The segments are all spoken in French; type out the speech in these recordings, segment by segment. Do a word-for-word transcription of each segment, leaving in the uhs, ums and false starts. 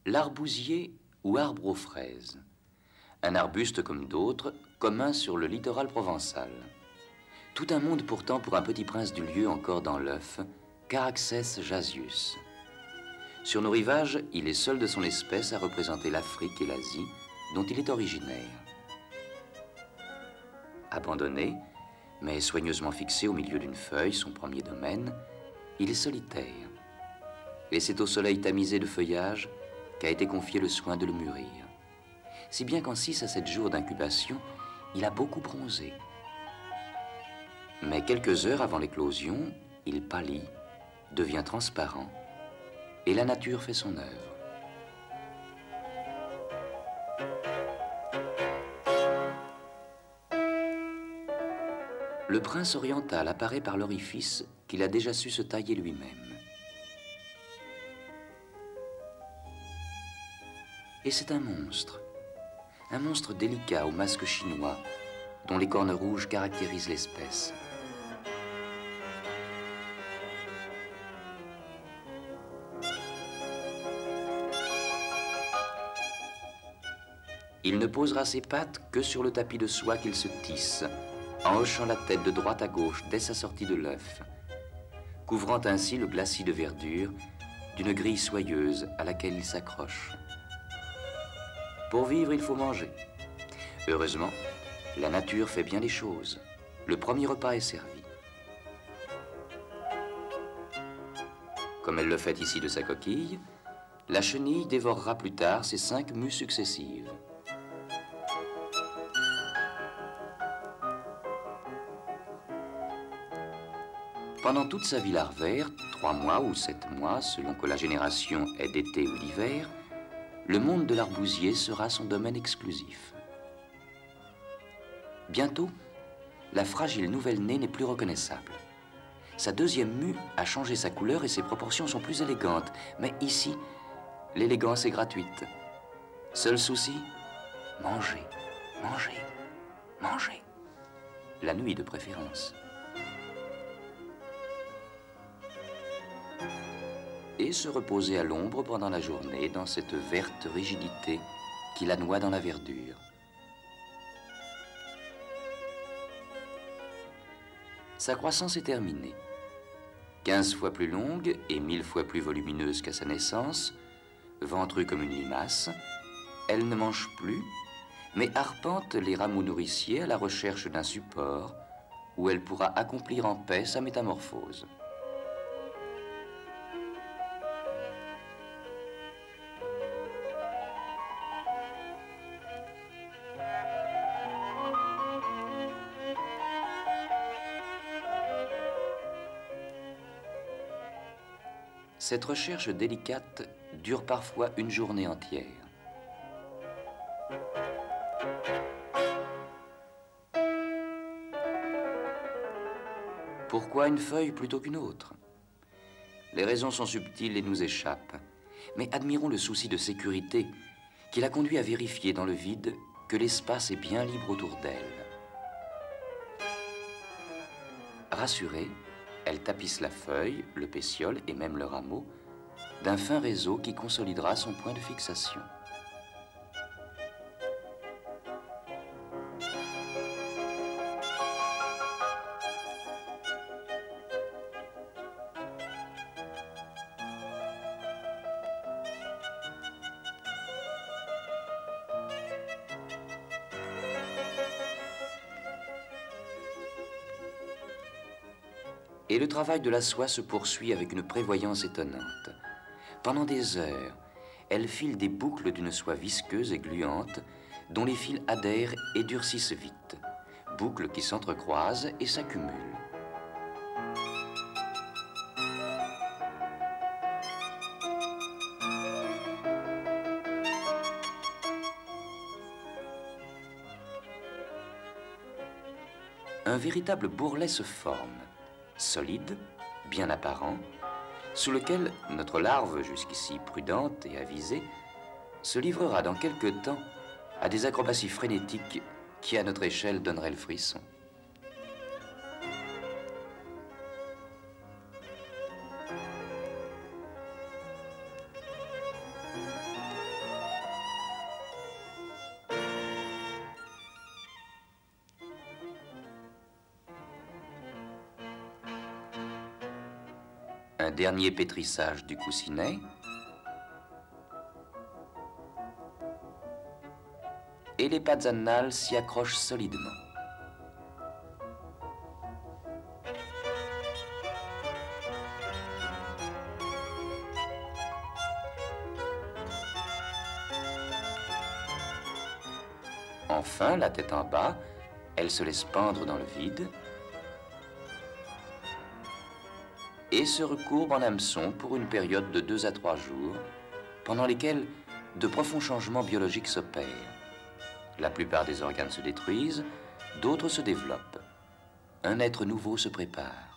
L'arbousier ou arbre aux fraises. Un arbuste comme d'autres, commun sur le littoral provençal. Tout un monde pourtant pour un petit prince du lieu encore dans l'œuf, Charaxès jasius. Sur nos rivages, il est seul de son espèce à représenter l'Afrique et l'Asie, dont il est originaire. Abandonné, mais soigneusement fixé au milieu d'une feuille, son premier domaine, il est solitaire. Et c'est au soleil tamisé de feuillage qu'a été confié le soin de le mûrir. Si bien qu'en six à sept jours d'incubation, il a beaucoup bronzé. Mais quelques heures avant l'éclosion, il pâlit, devient transparent, et la nature fait son œuvre. Le prince oriental apparaît par l'orifice qu'il a déjà su se tailler lui-même. Et c'est un monstre, un monstre délicat au masque chinois, dont les cornes rouges caractérisent l'espèce. Il ne posera ses pattes que sur le tapis de soie qu'il se tisse, en hochant la tête de droite à gauche dès sa sortie de l'œuf, couvrant ainsi le glacis de verdure d'une grille soyeuse à laquelle il s'accroche. Pour vivre, il faut manger. Heureusement, la nature fait bien les choses. Le premier repas est servi. Comme elle le fait ici de sa coquille, la chenille dévorera plus tard ses cinq mues successives. Pendant toute sa vie larvaire, trois mois ou sept mois, selon que la génération est d'été ou d'hiver, le monde de l'arbousier sera son domaine exclusif. Bientôt, la fragile nouvelle-née n'est plus reconnaissable. Sa deuxième mue a changé sa couleur et ses proportions sont plus élégantes. Mais ici, l'élégance est gratuite. Seul souci, manger, manger, manger. La nuit de préférence. Et se reposer à l'ombre pendant la journée dans cette verte rigidité qui la noie dans la verdure. Sa croissance est terminée. Quinze fois plus longue et mille fois plus volumineuse qu'à sa naissance, ventrue comme une limace, elle ne mange plus, mais arpente les rameaux nourriciers à la recherche d'un support où elle pourra accomplir en paix sa métamorphose. Cette recherche délicate dure parfois une journée entière. Pourquoi une feuille plutôt qu'une autre? Les raisons sont subtiles et nous échappent, mais admirons le souci de sécurité qui l'a conduit à vérifier dans le vide que l'espace est bien libre autour d'elle. Rassurée, elle tapisse la feuille, le pétiole et même le rameau d'un fin réseau qui consolidera son point de fixation. Et le travail de la soie se poursuit avec une prévoyance étonnante. Pendant des heures, elle file des boucles d'une soie visqueuse et gluante dont les fils adhèrent et durcissent vite, boucles qui s'entrecroisent et s'accumulent. Un véritable bourrelet se forme, solide, bien apparent, sous lequel notre larve, jusqu'ici prudente et avisée, se livrera dans quelque temps à des acrobaties frénétiques qui, à notre échelle, donneraient le frisson. Un dernier pétrissage du coussinet. Et les pattes annales s'y accrochent solidement. Enfin, la tête en bas, elle se laisse pendre dans le vide et se recourbe en hameçon pour une période de deux à trois jours, pendant lesquels de profonds changements biologiques s'opèrent. La plupart des organes se détruisent, d'autres se développent. Un être nouveau se prépare.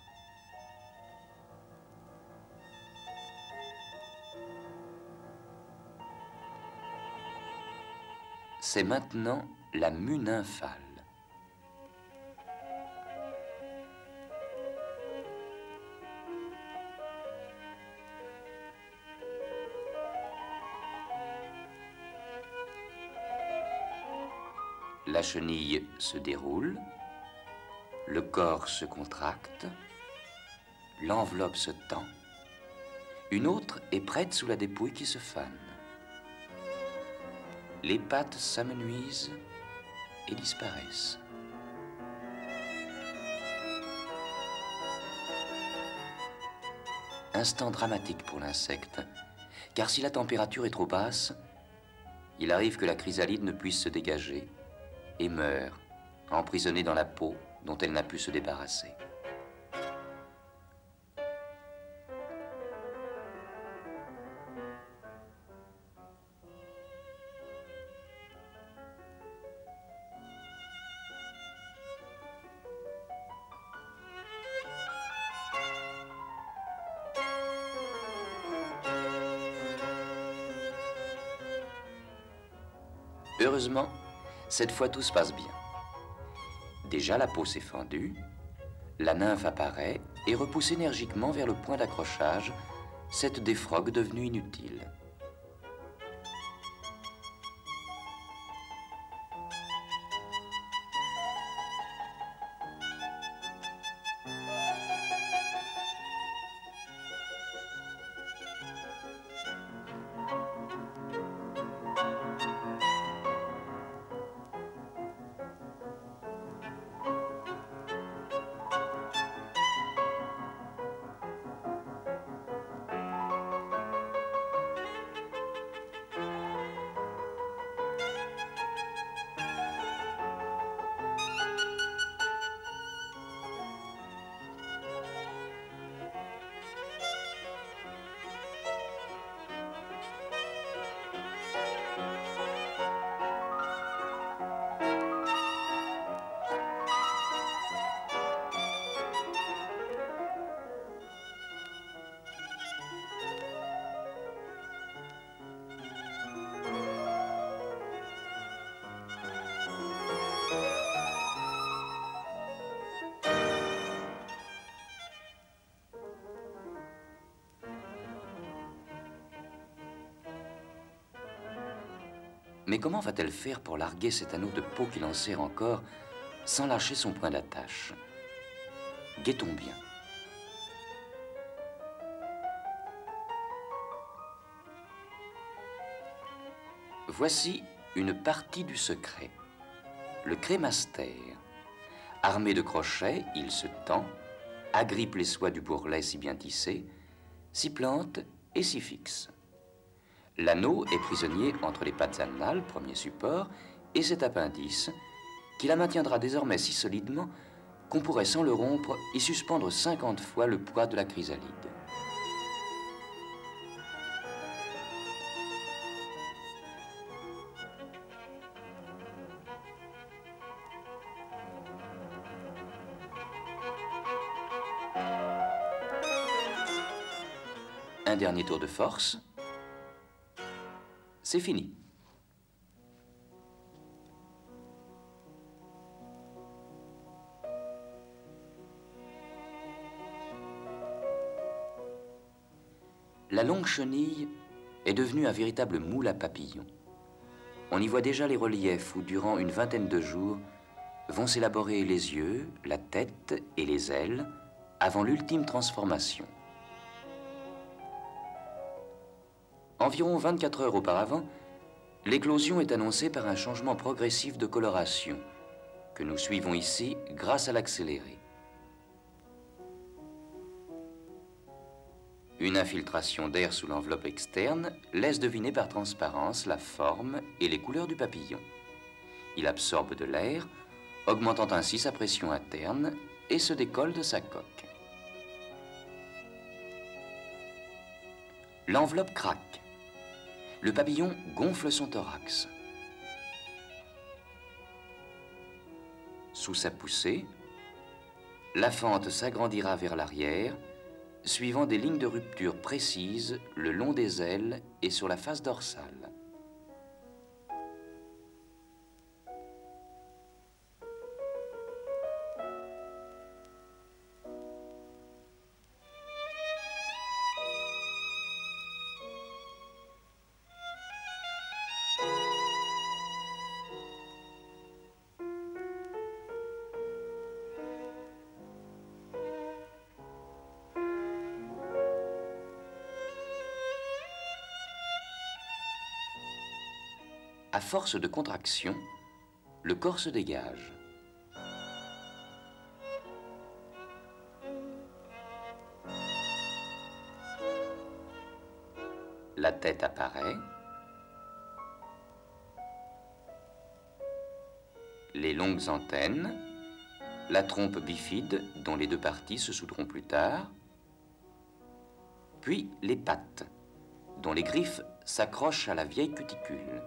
C'est maintenant la mue nymphale. La chenille se déroule, le corps se contracte, l'enveloppe se tend, une autre est prête sous la dépouille qui se fane. Les pattes s'amenuisent et disparaissent. Instant dramatique pour l'insecte, car si la température est trop basse, il arrive que la chrysalide ne puisse se dégager et meurt, emprisonnée dans la peau dont elle n'a pu se débarrasser. Heureusement, cette fois tout se passe bien. Déjà la peau s'est fendue, la nymphe apparaît et repousse énergiquement vers le point d'accrochage cette défroque devenue inutile. Mais comment va-t-elle faire pour larguer cet anneau de peau qui l'enserre encore sans lâcher son point d'attache? Guettons bien. Voici une partie du secret. Le crémastère. Armé de crochets, il se tend, agrippe les soies du bourrelet si bien tissé, s'y plante et s'y fixe. L'anneau est prisonnier entre les pattes annales, premier support, et cet appendice, qui la maintiendra désormais si solidement qu'on pourrait, sans le rompre, y suspendre cinquante fois le poids de la chrysalide. Un dernier tour de force. C'est fini. La longue chenille est devenue un véritable moule à papillons. On y voit déjà les reliefs où, durant une vingtaine de jours, vont s'élaborer les yeux, la tête et les ailes avant l'ultime transformation. Environ vingt-quatre heures auparavant, l'éclosion est annoncée par un changement progressif de coloration que nous suivons ici grâce à l'accéléré. Une infiltration d'air sous l'enveloppe externe laisse deviner par transparence la forme et les couleurs du papillon. Il absorbe de l'air, augmentant ainsi sa pression interne et se décolle de sa coque. L'enveloppe craque. Le papillon gonfle son thorax. Sous sa poussée, la fente s'agrandira vers l'arrière, suivant des lignes de rupture précises le long des ailes et sur la face dorsale. À force de contraction, le corps se dégage. La tête apparaît. Les longues antennes, la trompe bifide dont les deux parties se soudront plus tard, puis les pattes dont les griffes s'accrochent à la vieille cuticule.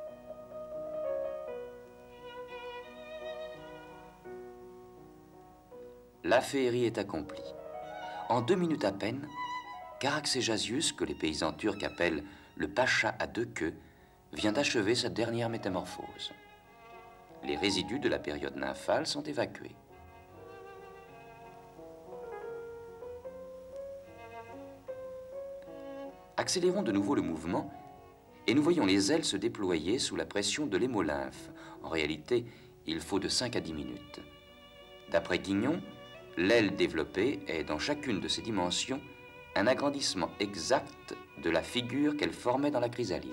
La féerie est accomplie. En deux minutes à peine, Charaxéjasius, que les paysans turcs appellent le pacha à deux queues, vient d'achever sa dernière métamorphose. Les résidus de la période nymphale sont évacués. Accélérons de nouveau le mouvement et nous voyons les ailes se déployer sous la pression de l'hémolymphe. En réalité, il faut de cinq à dix minutes. D'après Guignon, l'aile développée est, dans chacune de ses dimensions, un agrandissement exact de la figure qu'elle formait dans la chrysalide.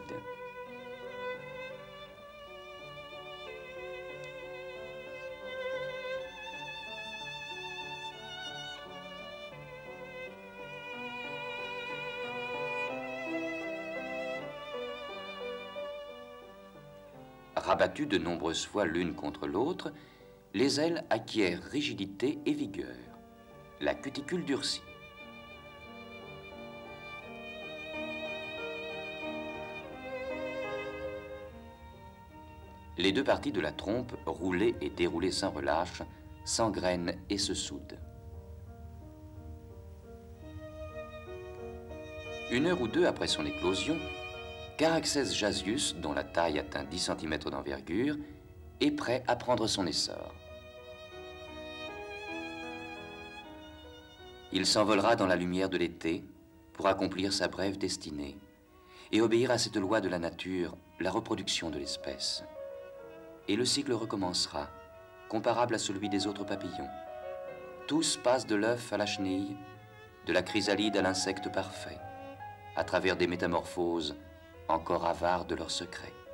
Rabattues de nombreuses fois l'une contre l'autre, les ailes acquièrent rigidité et vigueur. La cuticule durcit. Les deux parties de la trompe, roulées et déroulées sans relâche, s'engrainent et se soudent. Une heure ou deux après son éclosion, Charaxéjasius, dont la taille atteint dix centimètres d'envergure, est prêt à prendre son essor. Il s'envolera dans la lumière de l'été pour accomplir sa brève destinée et obéir à cette loi de la nature, la reproduction de l'espèce. Et le cycle recommencera, comparable à celui des autres papillons. Tous passent de l'œuf à la chenille, de la chrysalide à l'insecte parfait, à travers des métamorphoses encore avares de leurs secrets.